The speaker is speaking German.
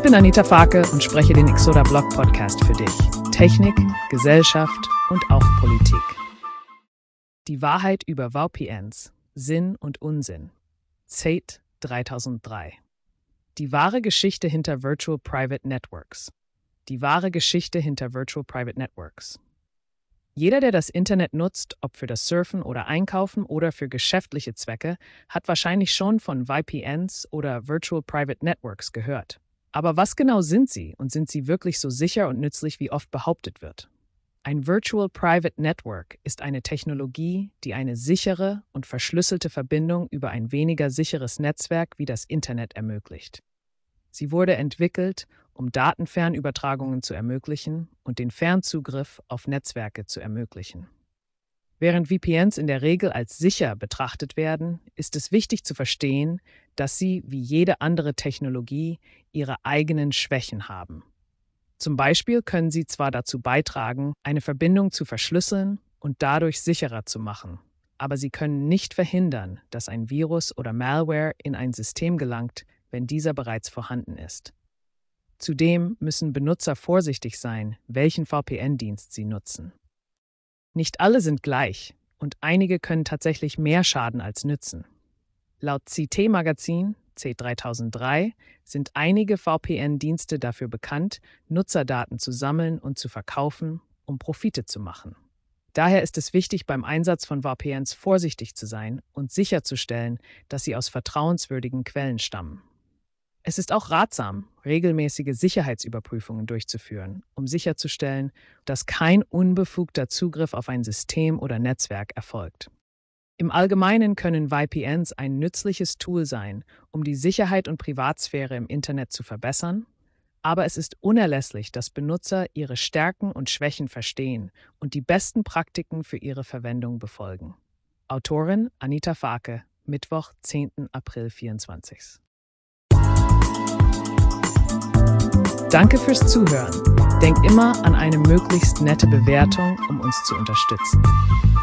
bin Anita Farke und spreche den Exoda Blog Podcast für dich. Technik, Gesellschaft und auch Politik. Die Wahrheit über VPNs, Sinn und Unsinn. ZATE 3003. Die wahre Geschichte hinter Virtual Private Networks. Die wahre Geschichte hinter Virtual Private Networks. Jeder, der das Internet nutzt, ob für das Surfen oder Einkaufen oder für geschäftliche Zwecke, hat wahrscheinlich schon von VPNs oder Virtual Private Networks gehört. Aber was genau sind sie und sind sie wirklich so sicher und nützlich, wie oft behauptet wird? Ein Virtual Private Network ist eine Technologie, die eine sichere und verschlüsselte Verbindung über ein weniger sicheres Netzwerk wie das Internet ermöglicht. Sie wurde entwickelt, um Datenfernübertragungen zu ermöglichen und den Fernzugriff auf Netzwerke zu ermöglichen. Während VPNs in der Regel als sicher betrachtet werden, ist es wichtig zu verstehen, dass sie, wie jede andere Technologie, ihre eigenen Schwächen haben. Zum Beispiel können sie zwar dazu beitragen, eine Verbindung zu verschlüsseln und dadurch sicherer zu machen, aber sie können nicht verhindern, dass ein Virus oder Malware in ein System gelangt, wenn dieser bereits vorhanden ist. Zudem müssen Benutzer vorsichtig sein, welchen VPN-Dienst sie nutzen. Nicht alle sind gleich und einige können tatsächlich mehr schaden als nützen. Laut CT-Magazin C3003 sind einige VPN-Dienste dafür bekannt, Nutzerdaten zu sammeln und zu verkaufen, um Profite zu machen. Daher ist es wichtig, beim Einsatz von VPNs vorsichtig zu sein und sicherzustellen, dass sie aus vertrauenswürdigen Quellen stammen. Es ist auch ratsam, regelmäßige Sicherheitsüberprüfungen durchzuführen, um sicherzustellen, dass kein unbefugter Zugriff auf ein System oder Netzwerk erfolgt. Im Allgemeinen können VPNs ein nützliches Tool sein, um die Sicherheit und Privatsphäre im Internet zu verbessern, aber es ist unerlässlich, dass Benutzer ihre Stärken und Schwächen verstehen und die besten Praktiken für ihre Verwendung befolgen. Autorin Anita Farke, Mittwoch, 10. April 2024. Danke fürs Zuhören. Denk immer an eine möglichst nette Bewertung, um uns zu unterstützen.